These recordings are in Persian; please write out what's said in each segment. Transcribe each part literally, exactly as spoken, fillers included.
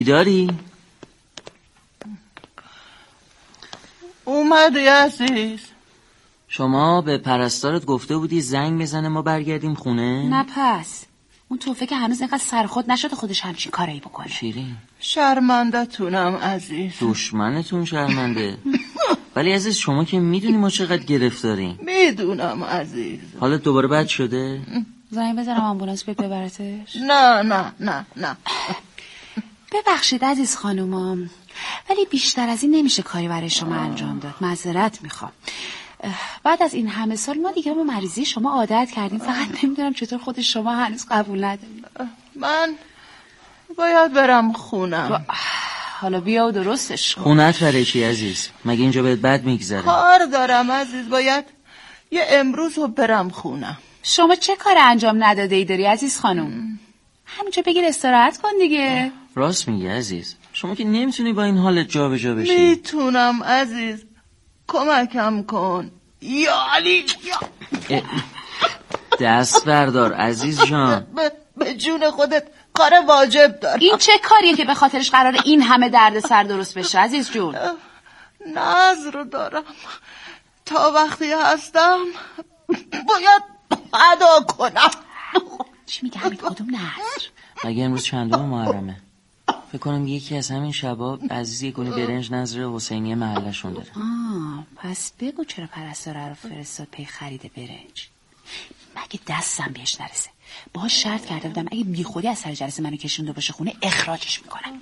داری؟ اومدی عزیز؟ شما به پرستارت گفته بودی زنگ بزنه ما برگردیم خونه؟ نه پس اون توفه که هنوز اینقدر سرخود نشده خودش همچین کاری بکنه. شیرین شرمنده تونم عزیز. دشمنتون شرمنده. ولی عزیز شما که میدونی ما چقدر گرفتاریم. میدونم عزیز. حالت دوباره بد شده؟ زنگ بزنم آمبولانس بیاد ببرتش؟ نه نه نه نه. ببخشید عزیز خانومم، ولی بیشتر از این نمیشه کاری برای شما انجام داد. معذرت میخوام. بعد از این همه سال ما دیگه با مریضی شما عادت کردیم، فقط نمیدونم چطور خود شما هنوز قبول ندارید. من باید برم خونم. حالا بیا و درستش کن. خونت برای چی عزیز؟ مگه اینجا بهت بد میگذره؟ کار دارم عزیز، باید یه امروز رو برم خونم. شما چه کار انجام نداده ای داری عزیز خانم؟ همینجا بگیر استراحت کن دیگه. راست میگی عزیز، شما که نمیتونی با این حالت جا به جا بشی. میتونم عزیز، کمکم کن یا علی. دست بردار عزیز جان. به جون خودت کار واجب دارم. این چه کاریه که به خاطرش قراره این همه درد سر درست بشه عزیز جون؟ نظر رو دارم، تا وقتی هستم باید ادا کنم. چی میگه همین کدوم نظر؟ مگه امروز چندم محرمه؟ فکر کنم یکی از همین شبا عزیز یک گونی برنج نظر حسینی محلشون داره. آه پس بگو چرا پرستاره رو فرستاد پی خرید برنج؟ مگه دستم بهش نرسه. باهاش شرط کرده بودم اگه بی خودی از سر جلسه منو کشونده باشه خونه اخراجش میکنم.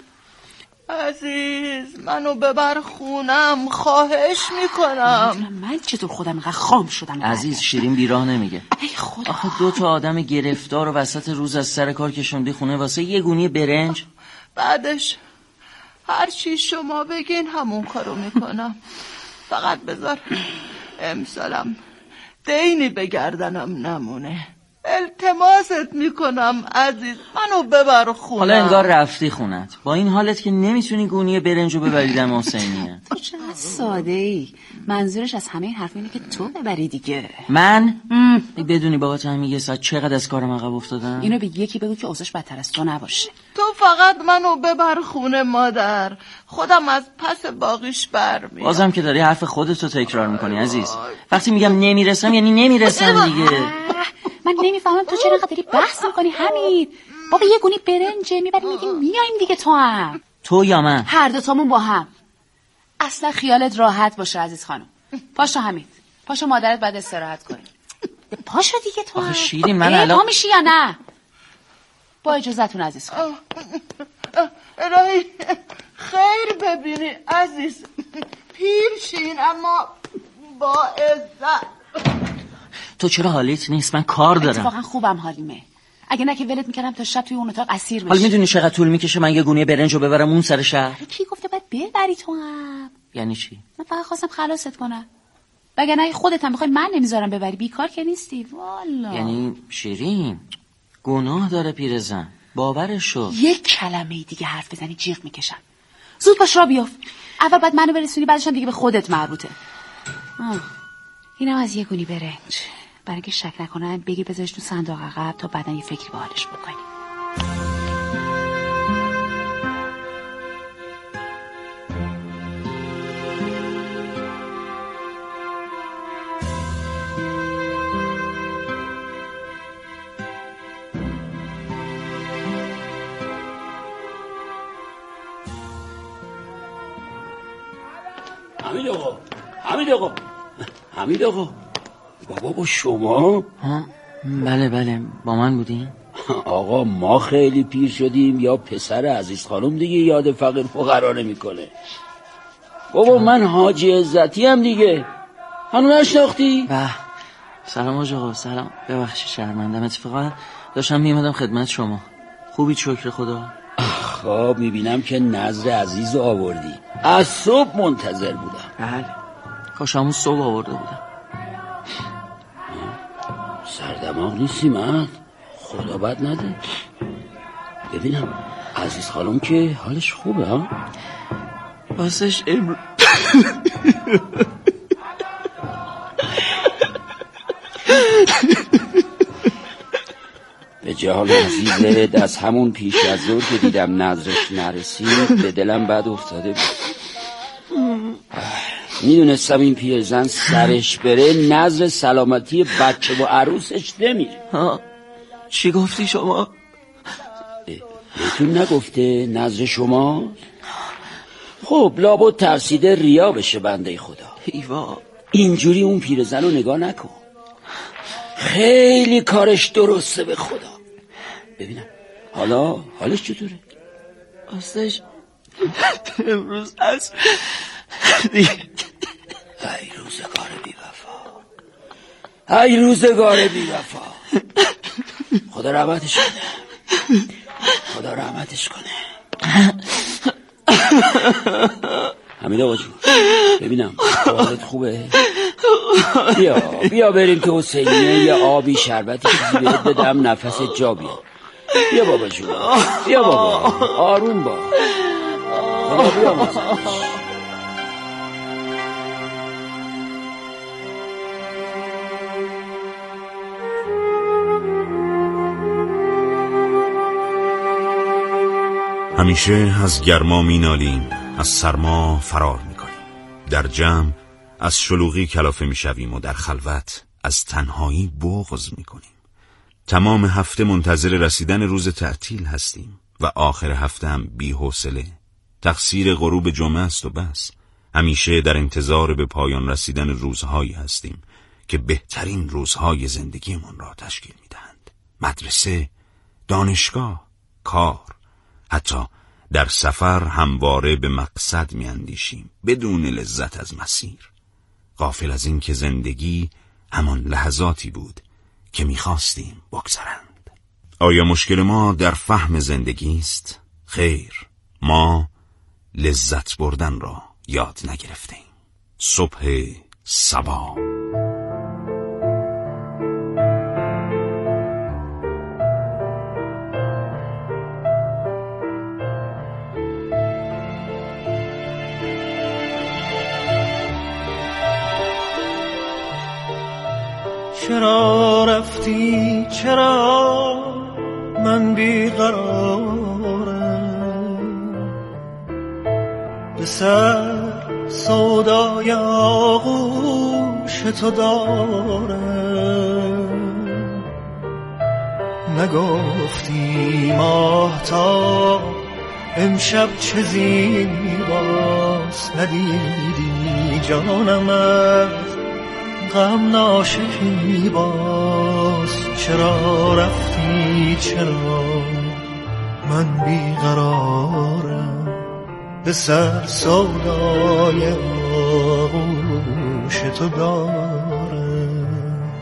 عزیز منو ببر خونم، خواهش میکنم. من چطور خودم اینقدر خام شدم؟ عزیز شیرین بیراه نمیگه. ای خدا، آخه دو تا آدم گرفتار و وسط روز از سر کار کشوندی خونه واسه یه گونی برنج. بعدش هر چی شما بگین همون کارو میکنم. فقط بذار امسالم دینی به گردنم نمونه. التماست میکنم عزیز منو ببر خونم. حالا انگار رفتی خونت با این حالت که نمیتونی گونی برنجو ببری دم حسینیه. تو چقدر ساده ای. منظورش از همه این حرف اینه که تو ببری دیگه. من؟ بدونی بابات همین یه ساعت چقدر از کارم عقب افتادم؟ اینو به یکی بگو که اوضاعش بدتر از تو نباشه. تو فقط منو ببر خونه مادر، خودم از پس باقیش برمیام. بازم که داری حرف خودتو تکرار میکنی عزیز. وقتی میگم نمیرسم یعنی نمیرسم دیگه. من نمیفهمم تو چرا داری بحث میکنی حمید؟ بابا یه گونی برنجه میبری میگیم میایم دیگه. تو هم تو یا من؟ هر دو تامون با هم. اصلا خیالت راحت باشه عزیز خانم. پاشو حمید، پاشو مادرت بعد استراحت کنی. پاشو دیگه تو هم. آخه شیرین من الان پا میشی یا نه؟ با اجازهتون عزیز خانم. الهی خیر ببینی عزیز. پیرشین اما با عزت. تو چرا حالیت نیست؟ من کار دارم. اتفاقا خوبم حالیمه. اگه نه که ولت میکردم تا شب توی اون اتاق اسیر بشی. حالا میدونی چقدر طول میکشه من یه گونی برنجو ببرم اون سر شهر؟ کی گفته باید ببری تو هم؟ یعنی چی؟ من فقط خواستم خلاصت کنم. وگرنه اگه خودت هم بخوای من نمیذارم ببری، بیکار که نیستی والا. یعنی شیرین گناه داره پیرزن، باورش شو. یک کلمه دیگه حرف بزنی جیغ میکشم. زود باش را بیافت. اول بعد منو برسونی، بعدش هم دیگه به خودت مربوطه. آه. اینم از یه گونی برنج. برای اینکه شک نکنن بگی بذارش تو صندوق عقب تا بعدن یه فکری به حالش بکنی. حمید آقا، حمید آقا، حمید آقا، بابا با شما؟ ها؟ بله بله با من بودین؟ آقا ما خیلی پیر شدیم یا پسر عزیز خانم دیگه یاد فقیر فقرا نمیکنه. بابا من حاجی عزتی هم دیگه، هنو نشناختی؟ به سلام حاج آقا. سلام، ببخشید شرمندم، اتفاقا داشتم میمدم خدمت شما. خوبی شکر خدا. خب میبینم که نظر عزیز رو آوردی. از صبح منتظر بودم. بله کاش همون صبح آورده بودم. سردماغ نیستی من؟ خدا بد نده. ببینم عزیز خانم که حالش خوبه ها؟ واسش امرو به جهان عزیزت از همون پیش از ظهر که دیدم نظرش نرسید به دلم بد افتاده بود. میدونستم این پیرزن سرش بره نظر سلامتی بچه و عروسش نمیره. چی گفتی شما؟ بهتون نگفته نظر شما؟ خب لابد ترسیده ریا بشه بنده خدا. ایوا اینجوری اون پیرزن رو نگاه نکن، خیلی کارش درسته به خدا. ببینم حالا حالش چطوره؟ راستش امروز از دیگه ای روزگار بی وفا، ای روزگار بی وفا. خدا رحمتش کنه، خدا رحمتش کنه. حمید آقا جون ببینم حالت خوبه؟ بیا بیا بریم که حسینیه یه آبی شربتی چیزی بهت بدم نفس جا بیاد. بیا بابا جون بیا بابا، آروم با. خدا بیا مزدش. همیشه از گرما می نالیم، از سرما فرار می کنیم. در جمع از شلوغی کلافه می شویم و در خلوت از تنهایی بغض می کنیم. تمام هفته منتظر رسیدن روز تعطیل هستیم و آخر هفته هم بی حوصله. تقصیر غروب جمعه است و بس. همیشه در انتظار به پایان رسیدن روزهایی هستیم که بهترین روزهای زندگیمون را تشکیل می دهند. مدرسه، دانشگاه، کار. حتی در سفر همواره به مقصد می اندیشیم بدون لذت از مسیر، غافل از این که زندگی همان لحظاتی بود که می خواستیم بگذرند. آیا مشکل ما در فهم زندگی است؟ خیر، ما لذت بردن را یاد نگرفتیم. صبح صبا. چرا رفتی چرا من بیقرارم، به سر سودای آغوش تو دارم. نگفتی ماهتاب امشب چه زیباست، ندیدی جانم از غم ناشکی باز. چرا رفتی چرا من بیقرارم، به سر سودای آغوش تو دارم.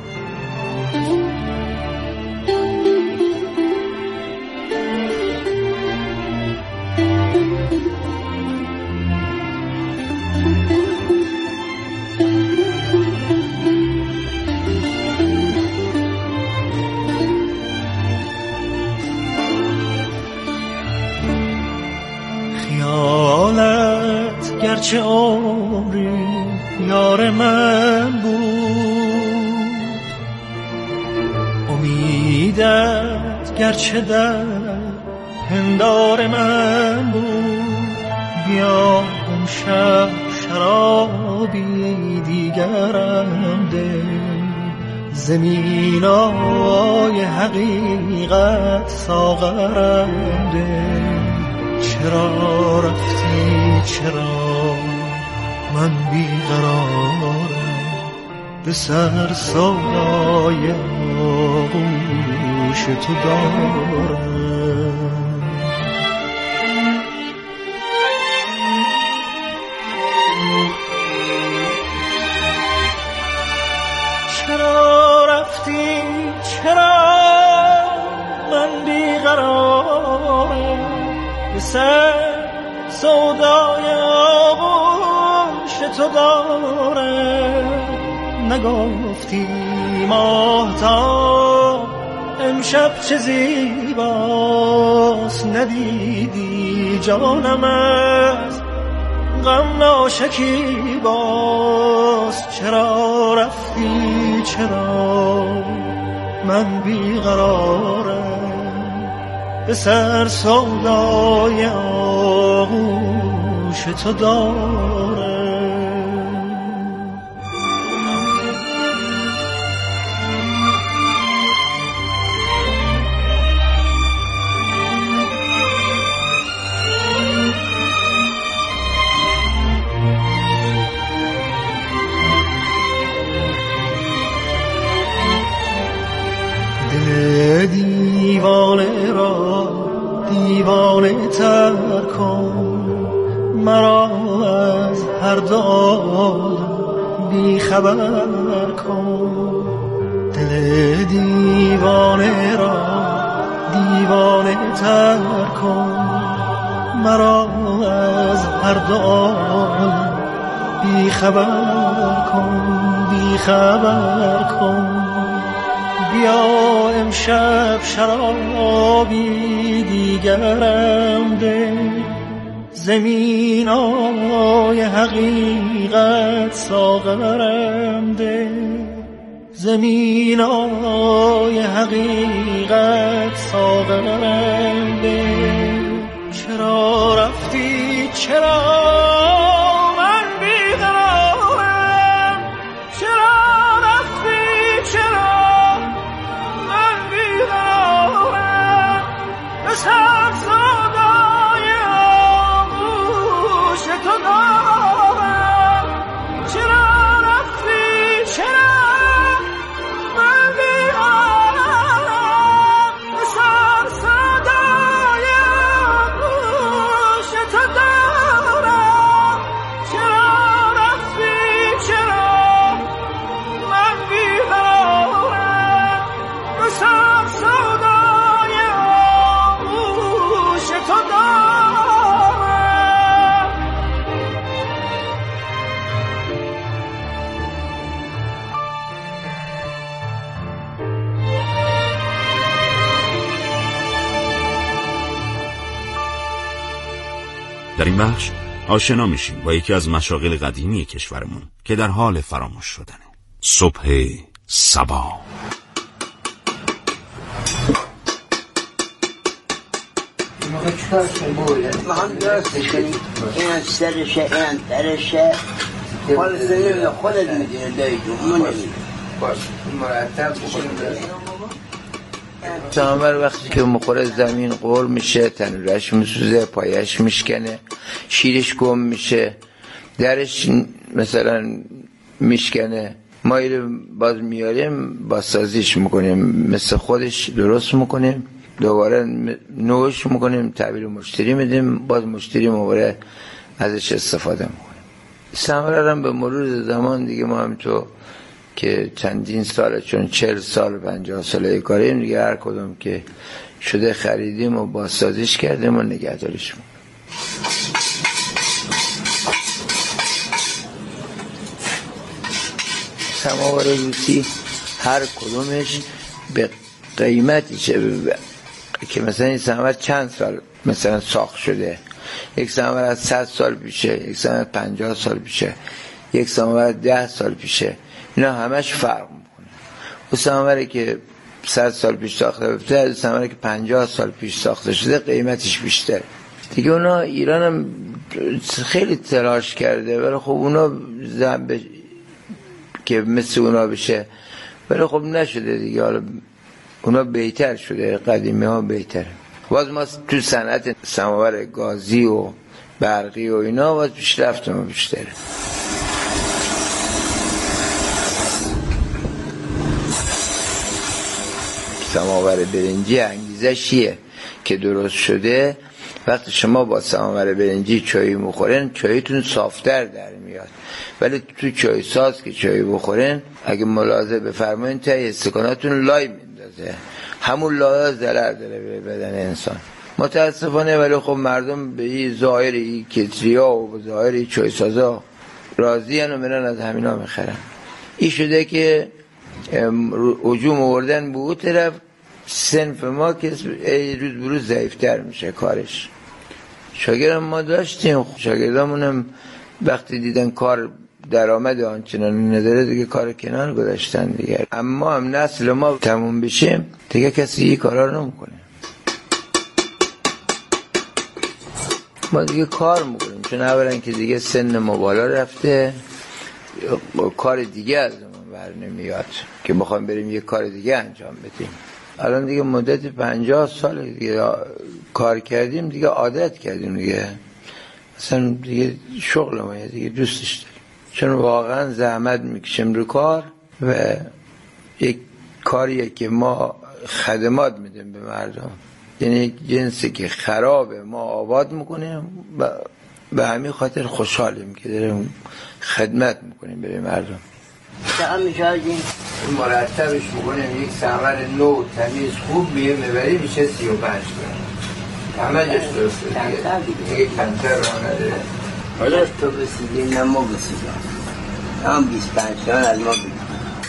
گرچه عمری یار من بود، امیدت گرچه در پندار من بود. بیا امشب شرابی دیگرم ده، زمینای حقیقت ساغرم ده. چرا رفتی چرا من بیقرارم، به سر سودای آغوش تو دارم. چرا رفتی چرا من بیقرارم، به سر سودای آغوش تو دارم. نگفتی ماهتاب امشب چه زیباست، ندیدی جانم از غم ناشکی باز. چرا رفتی چرا من بیقرارم، به سر سودای آغوش تو دارم. دیوانه را دیوانه تر کن، مرا از هر داد بی خبر کن. دل دیوانه را دیوانه تر کن، مرا از هر داد بی خبر کن، بی خبر کن. بیا امشب شرابی دیگرم ده، زمینای حقیقت ساغرم ده، زمینای حقیقت ساغرم ده. چرا رفتی چرا من بیقرارم، چرا رفتی چرا سر صدای آغوش تو دارم. چرا رفتی چرا من بیارم، سر صدای آغوش تو دارم. چرا رفتی چرا من بیارم، سر صدای تو دارم. در این بخش آشنا میشیم با یکی از مشاغل قدیمی کشورمون که در حال فراموش شدنه. صبح صبا. من درستش کنی این سرشه این درشه حال سنیم خودت میدینه دایی جو من نمیدینه باش مرتب بکنیم. سامر وقتی که مخوره زمین قور میشه، تنورش میسوزه، پایش میشکنه، شیرش گم میشه، درش مثلا میشکنه، ما اینو باز میاریم بازسازیش میکنیم، مثل خودش درست میکنیم، دوباره نوش میکنیم، تحویل مشتری میدیم، باز مشتری مواره ازش استفاده میکنیم. سمره هم به مرور زمان دیگه ما هم تو که چندین ساله، چون چهل سال پنجاه ساله کاریم دیگه، هر کدوم که شده خریدیم و بازسازیش کردیم و نگهداریش میکنیم. سماور روسی هر کدومش به قیمتی چه که مثلا این سماور چند سال مثلا ساخت شده، یک سماور از صد سال پیشه، یک سماور پنجاه سال پیشه، یک سماور ده سال پیشه، اینا همش فرق میکنه. اون سماوری که صد سال پیش ساخته بوده از سماوری که پنجاه سال پیش ساخته شده قیمتش بیشتره دیگه. اونا ایران هم خیلی تلاش کرده ولی خب اونا زنب که مثل اونا بشه ولی خب نشده دیگه. حالا اونا بهتر شده، قدیمی ها بهتره. باز ما تو صنعت سماور گازی و برقی و اینا باز پیشرفت ما بیشتره. سماور برنجی انگیزش چیه که درست شده؟ وقتی شما با سماور برنجی چای میخورین چایتون صافتر در میاد، ولی تو چای ساز که چای بخورین اگه ملاحظه بفرمایین تا استکاناتون لای میندازه، همون لای ضرر داره به بدن انسان متاسفانه. ولی خب مردم به این ظاهر این کتریا و به ظاهر این چای سازا راضی هن و میرن از همینا میخرن. این شده که هجوم آوردن به اون طرف صنف ما که روز بروز ضعیفتر میشه کارش. شاگردم ما داشتیم، شاگردامونم وقتی دیدن کار درآمد آنچنانی نداره دیگه کار کنار گذاشتن دیگه. اما هم نسل ما تموم بشه دیگه کسی این کارا رو نمیکنه. ما دیگه کار میکنیم، چون اولا که دیگه سن ما بالا رفته، کار دیگه از اون بر نمیاد که بخوایم بریم یه کار دیگه انجام بدیم. الان دیگه مدت پنجاه سال دیگه کار کردیم، دیگه عادت کردیم دیگه، اصلا دیگه شغل ما دیگه دوستش داریم، چون واقعا زحمت میکشیم رو کار و یک کاریه که ما خدمات میدیم به مردم، یعنی جنسی که خرابه ما آباد میکنیم و به همین خاطر خوشحالیم که داریم خدمت میکنیم به مردم. چقدر میشاردیم؟ مرتبش میکنیم، یک سمر نو تمیز خوب بیه میبری میشه سی و پنج تا همه جاش درسته دیگه، دیگه کمتر را نداره. حالا تو بسیدی نه ما بسیدیم، هم بیست پنج تا از ما بگیم.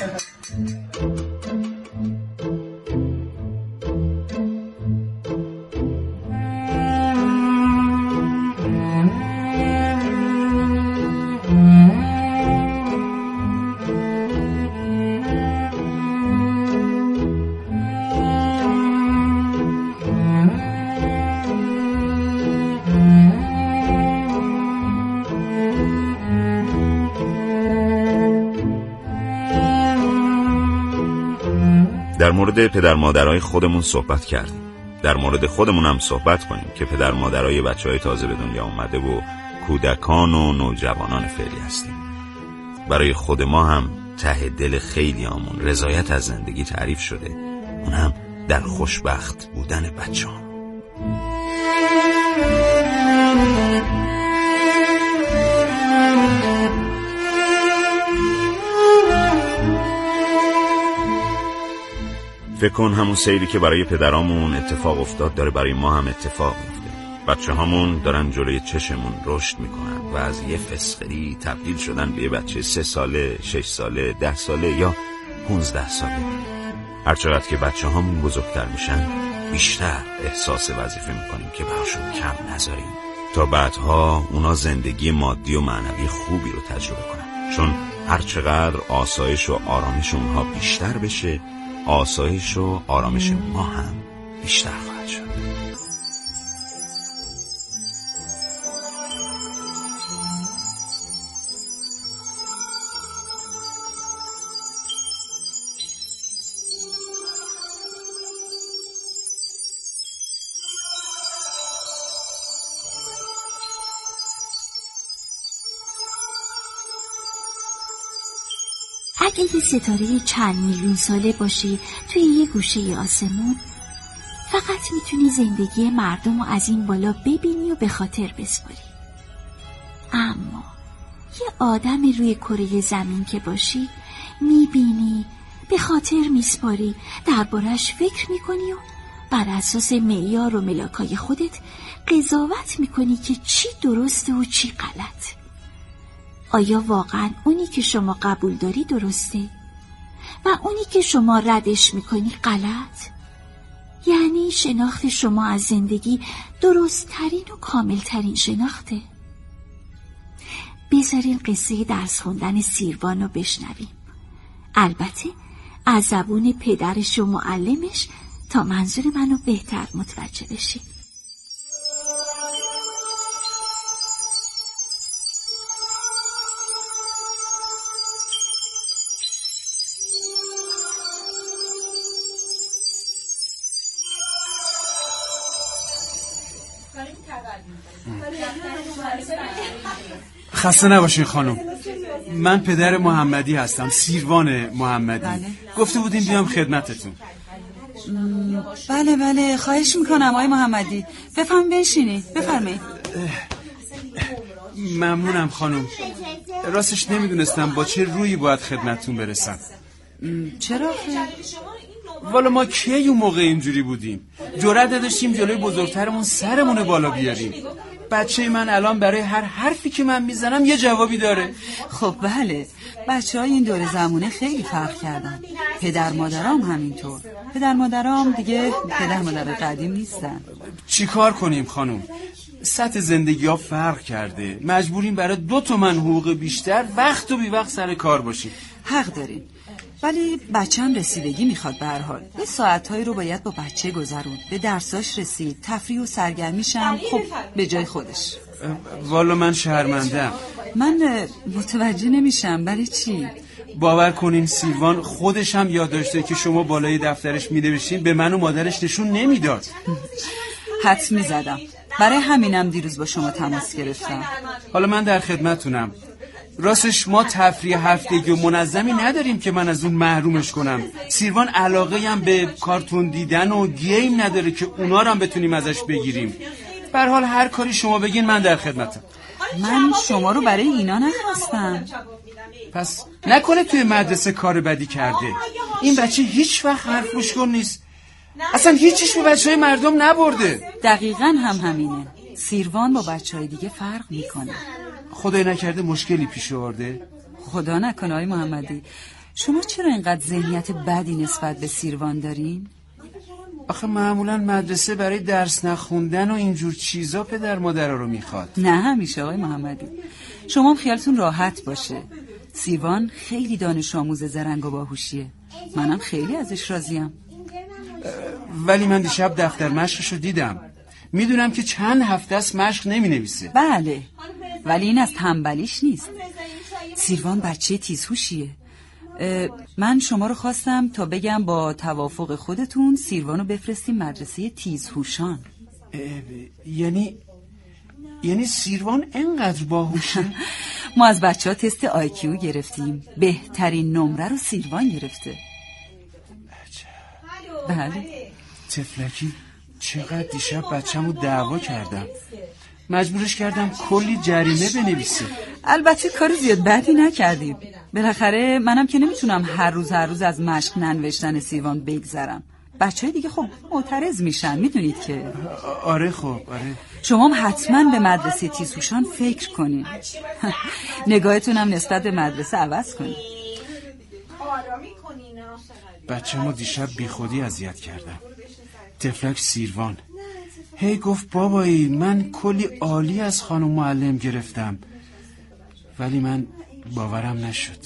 در مورد پدر مادرای خودمون صحبت کردیم. در مورد خودمون هم صحبت کنیم که پدر مادرای بچهای تازه به دنیا اومده و کودکان و نوجوانان فعلی هستیم. برای خود ما هم ته دل خیلیامون رضایت از زندگی تعریف شده، اون هم در خوشبخت بودن بچه‌ها. فکر کن همون سیری که برای پدرامون اتفاق افتاد داره برای ما هم اتفاق میفته. بچه هامون دارن جلوی چشمون رشد میکنن و از یه فسقلی تبدیل شدن به یه بچه سه ساله، شش ساله، ده ساله یا پونزده ساله. هرچقدر که بچه هامون بزرگتر میشن بیشتر احساس وظیفه میکنیم که براشون کم نذاریم تا بعدها اونا زندگی مادی و معنوی خوبی رو تجربه کنن، چون هرچقدر آسایش و آرامش اونها بیشتر بشه، آسایش و آرامش ما هم بیشتر خواهد شد. اگه یه ستاره چند میلیون ساله باشی توی یه گوشه آسمون، فقط میتونی زندگی مردم رو از این بالا ببینی و به خاطر بسپاری. اما یه آدم روی کره زمین که باشی، میبینی، به خاطر میسپاری، دربارش فکر میکنی و بر اساس معیار و ملاکای خودت قضاوت میکنی که چی درسته و چی غلط. آیا واقعا اونی که شما قبول داری درسته و اونی که شما ردش میکنی غلط؟ یعنی شناخت شما از زندگی درست ترین و کامل ترین شناخته؟ بذارین قصه درس خوندن سیروان رو بشنویم، البته از زبون پدرش و معلمش، تا منظور منو بهتر متوجه بشید. خسته نباشین خانم، من پدر محمدی هستم، سیروان محمدی. بله. گفته بودیم بیام خدمتتون. بله بله خواهش میکنم آقای محمدی، بفهم بنشینی، بفرمایید. ممنونم خانم، راستش نمیدونستم با چه رویی باید خدمتتون برسم. چرا؟ والا ما کی اون موقع اینجوری بودیم؟ جرأت نداشتیم جلوی بزرگترمون سرمون بالا بیاریم. بچه من الان برای هر حرفی که من میزنم یه جوابی داره. خب بله، بچه های این دور زمونه خیلی فرق کردن، پدر مادرام همینطور. پدر مادرام دیگه پدر مادر قدیم نیستن. چی کار کنیم خانم؟ سطح زندگی ها فرق کرده، مجبوریم برای دو تومن حقوق بیشتر وقت و بی وقت سر کار باشیم. حق دارین. ولی بچه‌م رسیدگی میخواد به هر حال. یه ساعتایی رو باید با بچه گذرون. به درساش رسید، تفریح و سرگرمیشم خب به جای خودش. والا من شرمندم. من متوجه نمیشم. ولی چی؟ باور کنین سیروان خودش هم یاد داشته که شما بالای دفترش مینوشتین، به من و مادرش نشون نمیداد. حد میزدم. برای همینم دیروز با شما تماس گرفتم. حالا من در خدمتونم. راستش ما تفریح هفتگی و منظمی نداریم که من از اون محرومش کنم. سیروان علاقه هم به کارتون دیدن و گیم نداره که اونا رو هم بتونیم ازش بگیریم. به هر حال هر کاری شما بگین من در خدمتم. من شما رو برای اینا نخواستم. پس نکنه توی مدرسه کار بدی کرده. این بچه هیچ وقت حرف گوشکن نیست. اصلا هیچیش به بچه های مردم نبرده. دقیقاً هم همینه. سیروان با بچه های دیگه فرق میکنه. خدای نکرده مشکلی پیش آورده؟ خدا نکنه آقای محمدی. شما چرا اینقدر ذهنیت بدی نسبت به سیروان دارین؟ آخه معمولا مدرسه برای درس نخوندن و اینجور چیزا پدر مادر رو میخواد. نه همیشه آقای محمدی. شما خیالتون راحت باشه. سیروان خیلی دانش آموز زرنگ و باهوشیه. منم خیلی ازش راضیم. ولی من دیشب دفتر مشقشو دیدم. میدونم که چند هفته است مشق نمی نویسه. بله، ولی این از تنبلیش نیست. سیروان بچه تیزهوشیه. من شما رو خواستم تا بگم با توافق خودتون سیروانو بفرستیم مدرسه تیزهوشان. یعنی یعنی سیروان اینقدر باهوشه؟ ما از بچه ها تست آی کیو گرفتیم. بهترین نمره رو سیروان گرفته. بله. تفلکی چقدر دیشب بچه‌مو دعوا کردم. مجبورش کردم کلی جریمه بنویسه. البته کار زیاد بدی نکردیم. بالاخره منم که نمیتونم هر روز هر روز از مشق ننوشتن سیروان بگذرم. بچه‌های دیگه خب معترض میشن، میدونید که. آره خب آره. شما هم حتما به مدرسه تیزهوشان فکر کنین. نگاهتونم نسبت به مدرسه عوض کنین. بچه‌مو دیشب بی خودی اذیت کردم. تفلک سیروان هی گفت بابایی من کلی عالی از خانم معلم گرفتم، ولی من باورم نشد.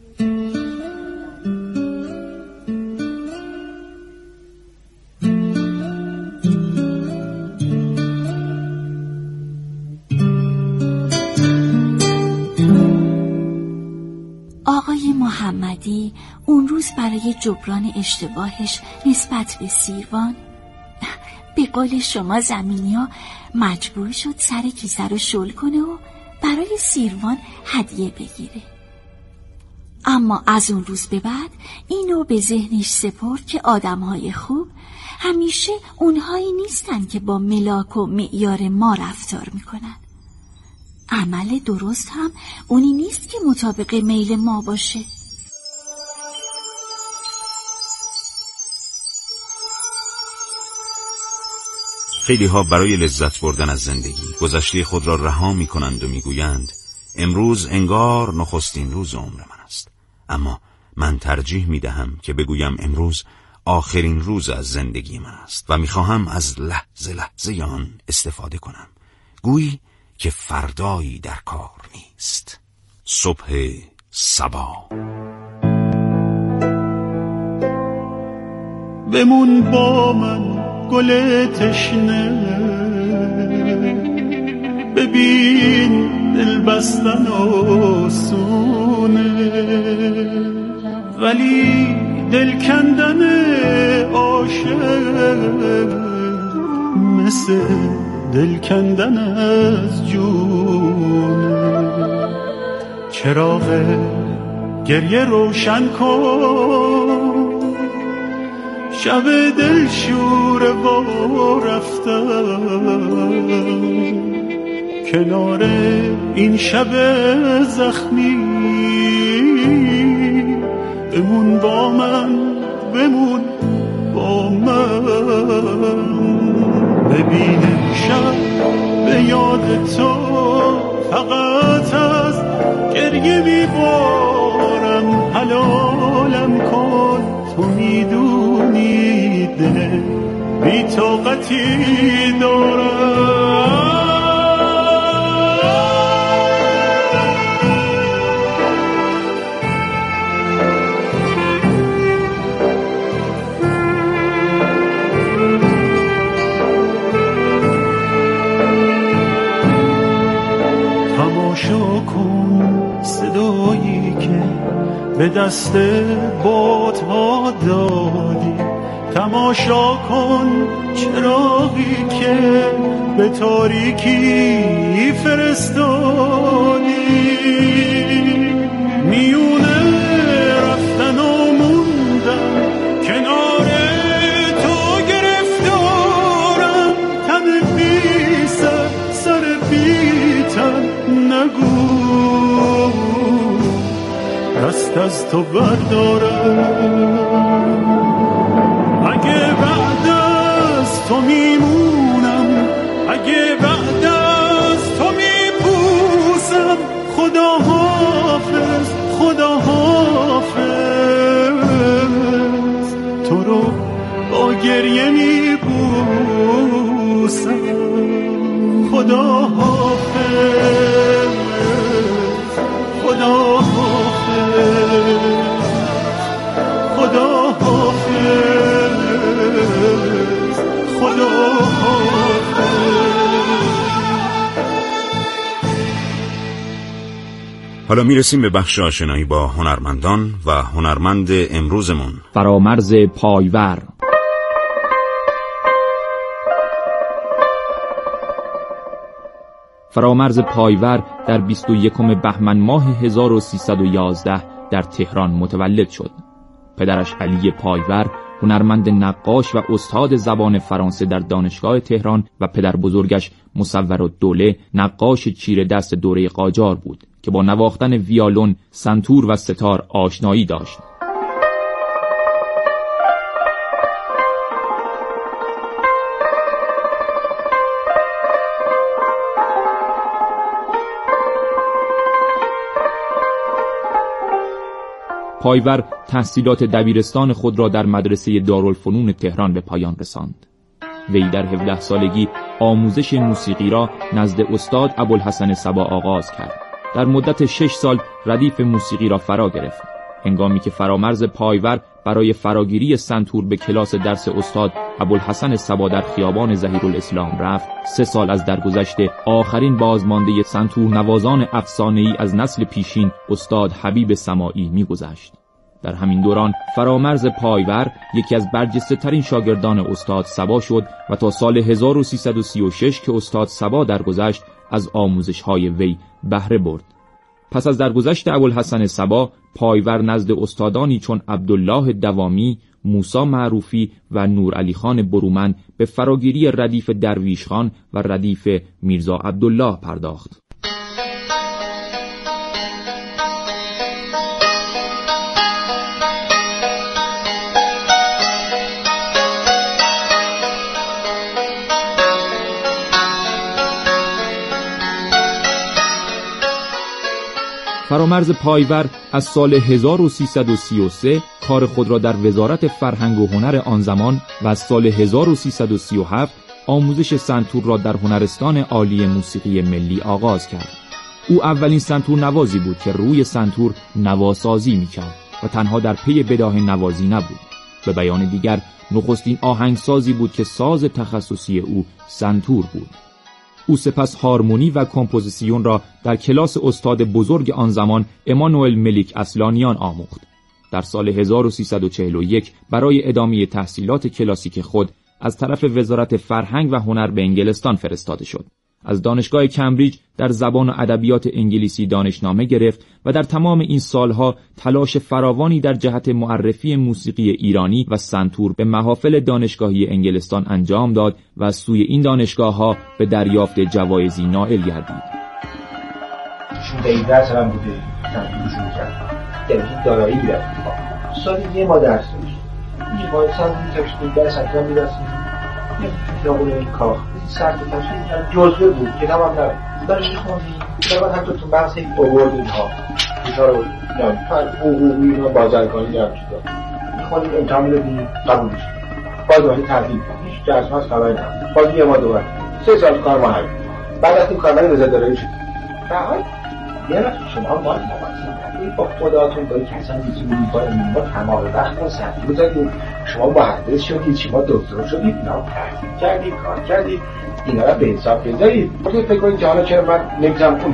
آقای محمدی اون روز برای جبران اشتباهش نسبت به سیروان به قول شما زمینی ها مجبور شد سر کیسه رو شل کنه و برای سیروان هدیه بگیره. اما از اون روز به بعد اینو به ذهنش سپرد که آدمهای خوب همیشه اونهایی نیستن که با ملاک و معیار ما رفتار میکنن. عمل درست هم اونی نیست که مطابق میل ما باشه. خیلی ها برای لذت بردن از زندگی گذشته خود را رها می کنند و می گویند امروز انگار نخستین روز عمر من است. اما من ترجیح می دهم که بگویم امروز آخرین روز از زندگی من است و می خواهم از لحظه لحظه آن استفاده کنم، گویی که فردایی در کار نیست. صبح صبا. بمون با من گل تشنه، ببین دل بستن آسونه، ولی دل کندن عاشق مثل دل کندن از جونه. چراغ گریه روشن کن، شب دل شور و رفتن، کنار این شب زخمی بمون با من، بمون با من. ببین شب به یاد تو فقط از گریه میبارم، حلالم کن تو میدونی دل بی طاقتی دارم. تماشا کن صدایی که به دست بادها دادی، تماشا کن چراغی که به تاریکی فرستادی. میونه رفتن و موندم کنار تو گرفتارم، تن بی سر سر بی تن نگو دست از تو بردارم. اگه بعد از تو میمونم، اگه بعد از تو میپوسم، خدا حافظ خدا حافظ. تو رو با گریه میبوسم، خدا حافظ خدا حافظ خدا حافظ خدا حافظ. حالا میرسیم به بخش آشنایی با هنرمندان و هنرمند امروزمون، فرامرز پایور. فرامرز پایور در بیست و یکم بهمن ماه هزار و سیصد و یازده در تهران متولد شد. پدرش علی پایور هنرمند نقاش و استاد زبان فرانسه در دانشگاه تهران و پدر بزرگش مصورالدوله نقاش چیره دست دوره قاجار بود که با نواختن ویالون، سنتور و ستار آشنایی داشت. پایور تحصیلات دبیرستان خود را در مدرسه دارالفنون تهران به پایان رساند. وی در هفده سالگی آموزش موسیقی را نزد استاد ابوالحسن صبا آغاز کرد. در مدت شش سال ردیف موسیقی را فرا گرفت. هنگامی که فرامرز پایور برای فراگیری سنتور به کلاس درس استاد ابوالحسن صبا در خیابان ظهیرالاسلام رفت، سه سال از درگذشت آخرین بازمانده سنتور نوازان افسانه‌ای از نسل پیشین استاد حبیب سماعی می‌گذشت. در همین دوران فرامرز پایور یکی از برجسته‌ترین شاگردان استاد صبا شد و تا سال هزار و سیصد و سی و شش که استاد صبا درگذشت از آموزش‌های وی بهره برد. پس از درگذشت ابوالحسن صبا، پایور نزد استادانی چون عبدالله دوامی، موسی معروفی و نورعلی خان برومند به فراگیری ردیف درویش خان و ردیف میرزا عبدالله پرداخت. فرامرز پایور از سال هزار و سیصد و سی و سه کار خود را در وزارت فرهنگ و هنر آن زمان و از سال هزار و سیصد و سی و هفت آموزش سنتور را در هنرستان عالی موسیقی ملی آغاز کرد. او اولین سنتور نوازی بود که روی سنتور نواسازی می‌کرد و تنها در پی بداهه نوازی نبود. به بیان دیگر نخستین آهنگسازی بود که ساز تخصصی او سنتور بود. او سپس هارمونی و کمپوزیسیون را در کلاس استاد بزرگ آن زمان امانوئل ملیک اصلانیان آموخت. در سال هزار و سیصد و چهل و یک برای ادامه تحصیلات کلاسیک خود از طرف وزارت فرهنگ و هنر به انگلستان فرستاده شد. از دانشگاه کمبریج در زبان و ادبیات انگلیسی دانشنامه گرفت و در تمام این سالها تلاش فراوانی در جهت معرفی موسیقی ایرانی و سنتور به محافل دانشگاهی انگلستان انجام داد و از سوی این دانشگاه‌ها به دریافت جوایزی نائل گردید. شده درس هم بوده سنتور شروع کرد. یعنی دارایی بیاد. سالی یه ما درس داشت. این باید سنتور تشکیل درس انجام می‌رسید. یه خیابون این کاخ سرد تشکیل جزوه بود که نمام نبود دارشی خوندی در حتی تو بحث این اوورد اینها اینها رو یعنی حقوقی اینها بازرگانی در چیزا میخوانیم امتحان میدادیم قبول شد باز وقتی تحضیل هیچ جزمه از خبری نبود باز یه ما دوباره سه سال کار ما همین بعد از این کارمند وزادارایی شد فقط یه وقت شما باید مواظب با خداتون با کسانی که می‌بینید ما تمام وقت ما سنتی بزنید شما مهندس شدید شما دکتر شدید اینا تحصیل کردید کار کردید اینا رو به حساب بذارید. فکر کنید که حالا چرا من نمی‌ذارم